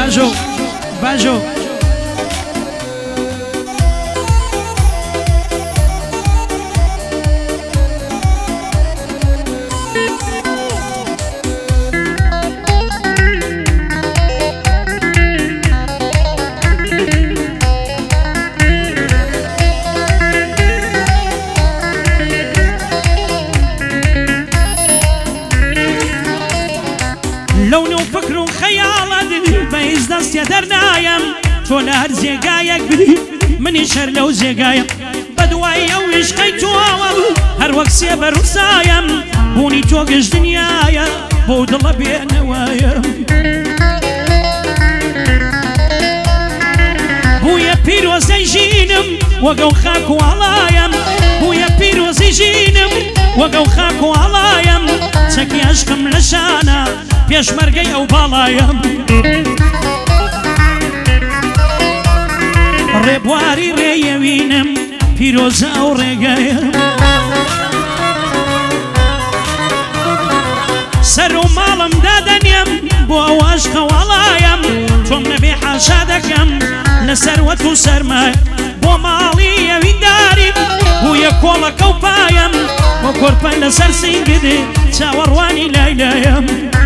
باجو باجو لون وفكر وخيال بيز دست يدرنايم تولا هر زيقايك بدي مني شر لو زيقايم بدوايا ويشقي توام هر وقت سيبر وسايم بوني توقش دنيايا بود الله بينوايم بويا بيروزي جينم وقو خاكو علايم بويا بيروزي جينم وقو خاكو علايم تكي عشقم لشانا پیش مرگی او بالایم ریبواری ریوینم پیروز او ریگایم سر و مالم دادنیم بو او عشق والایم توم نبی حاشدکم لسروت و سرمای بو مالی یوین داریم بو یکولا کوپایم و کرپای لسر سینگده چاوروانی لیلایم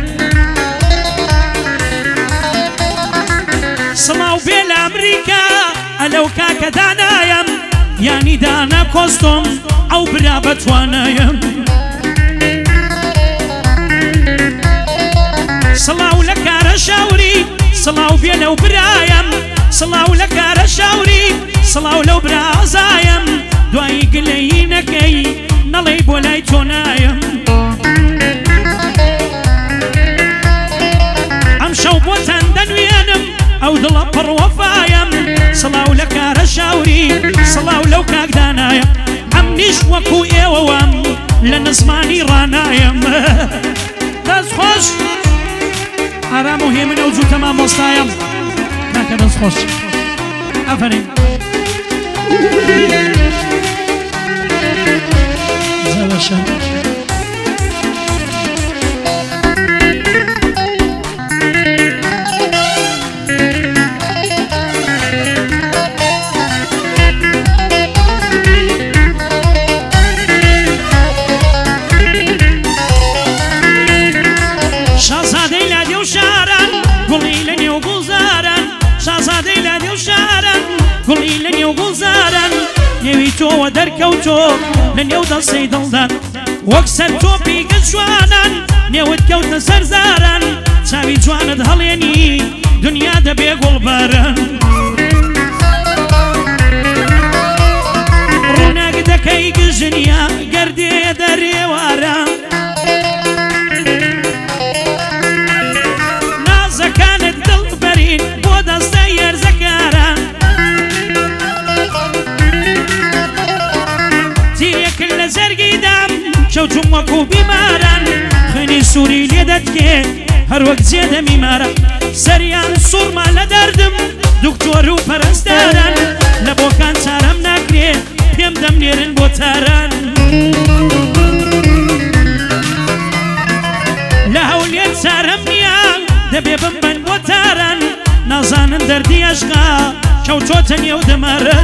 سلاو بيل أمريكا ألو كاكا دانايم يعني دانا كوستوم أو برابط وانايم سلاو لك رشاوري سلاو بيل وبرايم سلاو لك رشاوري سلاو لو برازايم دواي قليينكي نلي بولاي تونايم أمشو بوتان دنوينم او دل پر وفایم صلاو لك رشاوري صلاو لو كاك دانايم عمنيش وكو ايوام لنسماني رانايم داز خوش ارامو هيمن اوزو تمام وستايم كاكا داز خوش افرين زلشا قولي وقول زارن نويتو ودركوتو لن يوضا سيدلدان وكسر توبي قشوانان نويت كوتا سرزارن تاوي جواند هليني دنيا دا بيقول بارن روناق دا كي قجنيا قردي داري وارن نازا كانت دلبرين بودا سير زكارن كل زرقي دم شوتم وكو بمارن خيني سوري ليدتكي هر وقت زيادة ميمارن سريان صور ما لدردم دكتور و پرستارن لبو كان سارم ناكري بيم دم نيرن بوتارن لهوليت سارم نيان دبي بمبن بوتارن نازانن دردي عشقا شوتوتن يو دمارن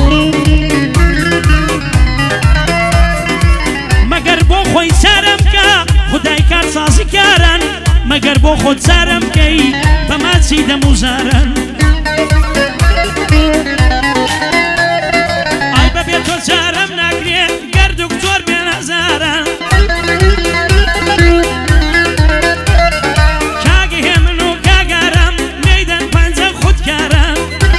مگر بو خوی سرم که خدای کار سازی کارن مگر بو خود سرم که بما سیدم وزارن آی ببی تو سرم نگریه گر دکتر به نظرن کاگی همونو کاگرم میدن پنجه خود کارن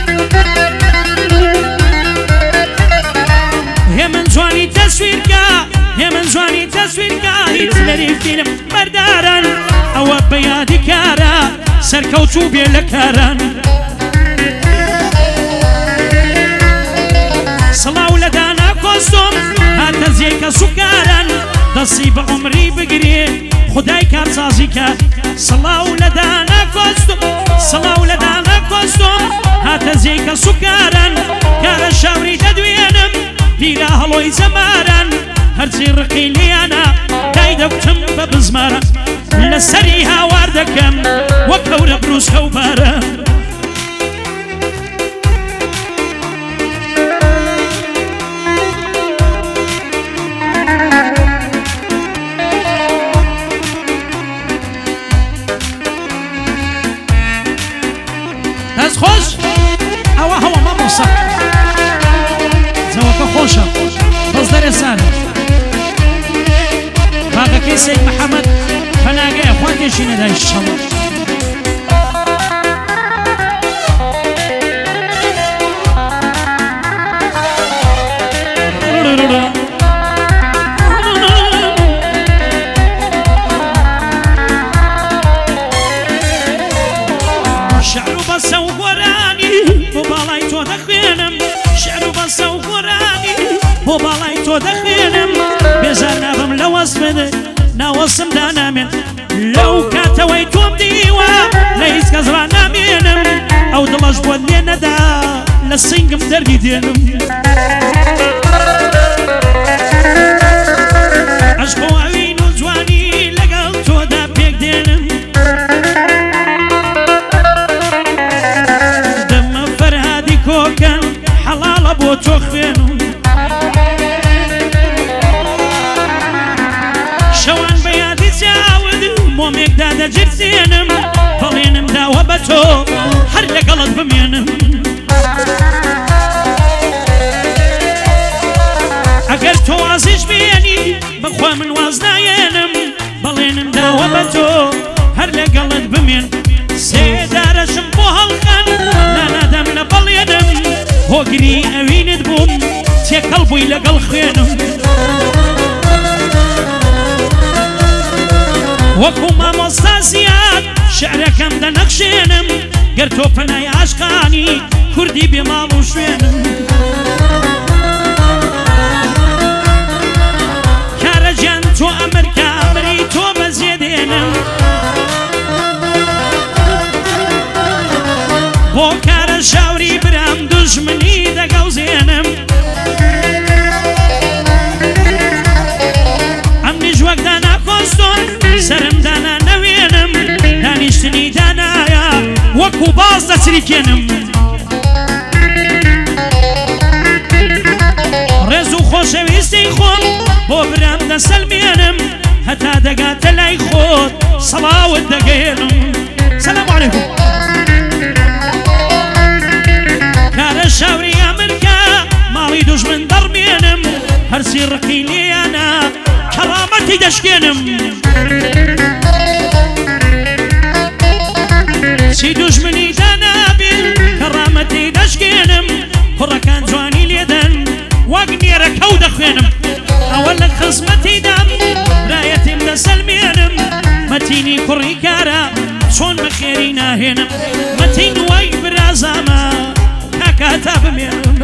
همون جوانی تصویر که همون جوانی تصویر که هیتلری فیلم بردارن او بیادی کارا سرکوچو بیلکارن صلاو لدانا کوستم هاتا زیکا سکارن دستی با عمری بگیری خدای کار سازی کرد صلاو لدانا کوستم صلاو لدانا کوستم هاتا زیکا سکارن کار شاوری تدوینم پیرا هلوی زمارن هرچی رقی لیانا دایدوکتم ببزمارن لسری هاوارد دەکەم وەک هەورە بروسکە و بارە دەست خۆش ئەوە هەوە مامۆستا جەوەکە خۆشە بەس دەرێ سارە باقەکەی سەید محەممەد پەناگەیە خوا تێشی نەدای شەڵە شعر و بەسە و گۆرانی بۆ باڵای تۆ دەخوێنم شعر و بەسە و گۆرانی بۆ باڵای تۆ دەخوێنم بێزار نابم لە وەسمت ناوەسمدا نامێن لەو کاتەوەی تۆم دیوە لە هیچ کەس ڕا نامێنم ئەو دڵەش بۆت لێ نەدا لە سنگم دەردی دێنم عەشق و ئەوین و جوانی لەگەڵ تۆدا پێک دێنم دەمە فەرهادی کۆکەن حەڵاڵە بۆ تۆ خوێنم شەوان بە یادی چاود مۆمێکدا دەجرسێنم بەڵێنم داوە بە تۆ هەر لەگەڵت بمێنم ئەگەر تۆ وازیش بێنی بەخوا من واز نایێنم بەڵێنم داوە بە تۆ هەر لەگەڵت بمێن سێدارەشم بۆ هەڵخەن نانادەم لە بەڵێنم هۆگری ئەوینت بووم تێکەڵ بووی لەگەڵ خوێنم وەکو مامۆستا زیاد شعرەکەم دەنەخشێنم گەر تۆ پەنای عاشقانی کوردی بێ ماڵ و شوێنم کارە گیان تۆ ئەمریکا ئەمری تۆ بەجێ دێنم بۆ کارە شاوری برام دوژمنی دەگەوزێنم ئەمنیش وەک دانا کۆستۆن سرم دانا نەوێنم دانیشتنی دانایە وەکو باز دەچریکێنم ڕێز و خۆشەویستی خۆم بۆ برام دەسەلمێنم هەتا دەگاتە لای خۆت سەڵاوت دەگەێنم سەلام عەلەیکوم کارە شاوری ئەمریکا ماڵی دوژمن دەڕمێنم هەرچی ڕقی لێیانە کەرامەتی دەشکێنم چی دوژمنی دانابێن کەرامەتی دەشکێنم کوڕەکان جوانی لێدەن وەک نێرەکە و دەخوێنم ئەوە لە خزمەتیدام برایەتیم دەسەلمێنم مەتینی کوڕی کارە چۆن بەخێری ناهێنم مەتین وای برازامە کاکاتا بمێنم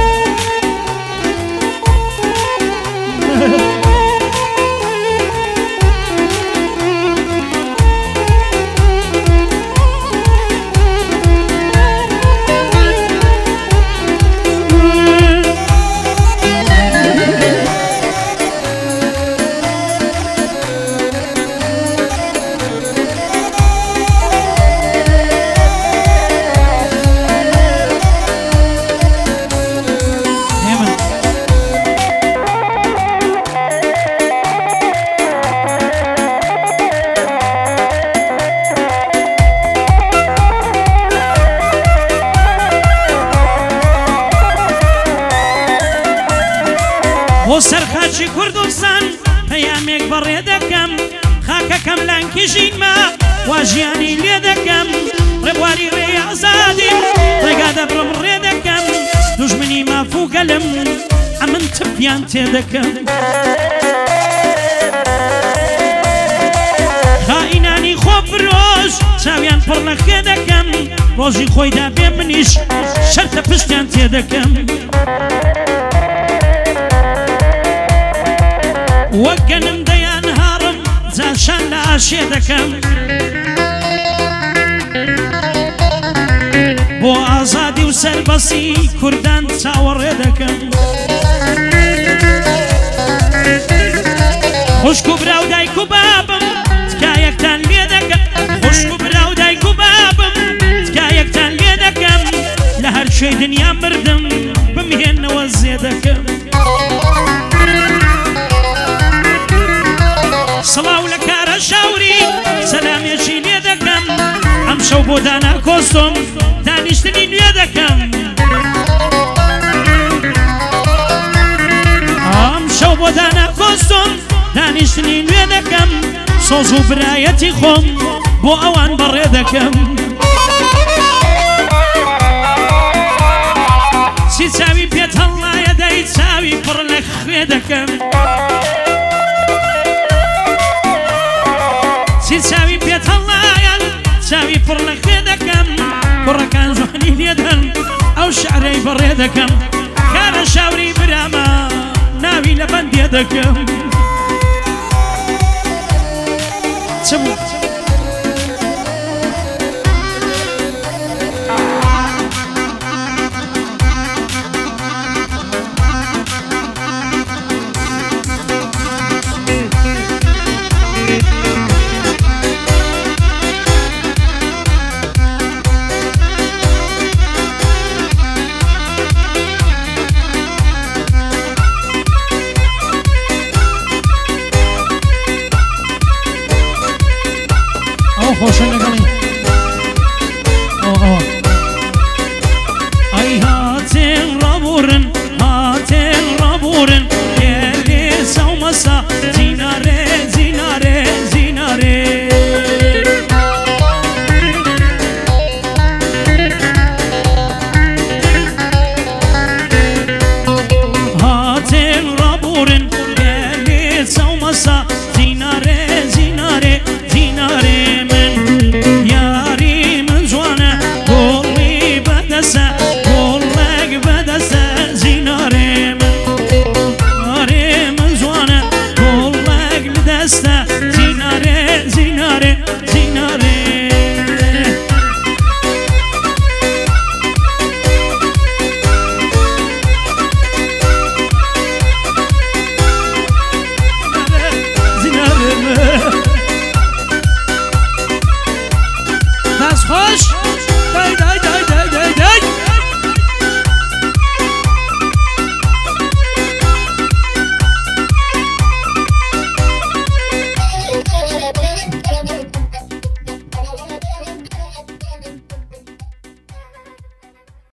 بۆ سەرخاچی کوردستان پەیامێک بەڕێ دەکەم خاکەکەم لانکیژینمە واژیانی لێ دەکەم ڕێبواری ڕێی ئازادیم ڕێگا دەبڕم ڕێ دەکەم دوژمنی مافوو گەلم ئەمن تپیان تێ دەکەم خائینانی خۆ فرۆش چاویان پڕ لە خێ دەکەم ڕۆژی خۆیدا بێ منیش شەرتە پشتیان تێ دەکەم وەک گەنم دەیان هاڕم جاشان لە ئاشێ دەکەم بۆ ئازادی و سەربەسی کوردان چاوەڕێ دەکەم خوشک و برا و دایک و بابم تکایەکتان لێ دەکەم شەو بۆ دانا کۆستۆم دانیشتنی نوێ دەکەم ئەم شەو بۆ دانا کۆستۆم دانیشتنی نوێ دەکەم سۆز و برایەتی خۆم بۆ ئەوان بەڕێ دەکەم چی چاوی پێت هەڵایە دای چاوی پڕ لە خوێ دەکەم چی چاوی پێت هەڵایە چاوی پڕ لە خوێ دەکەم کوڕەکان جوانی لێدەن ئەو شعرەی بەڕێ دەکەم کارە شاوری برامە ناوی لە بەندێ دەکەم چ بوو؟ خۆشە لەگەڵی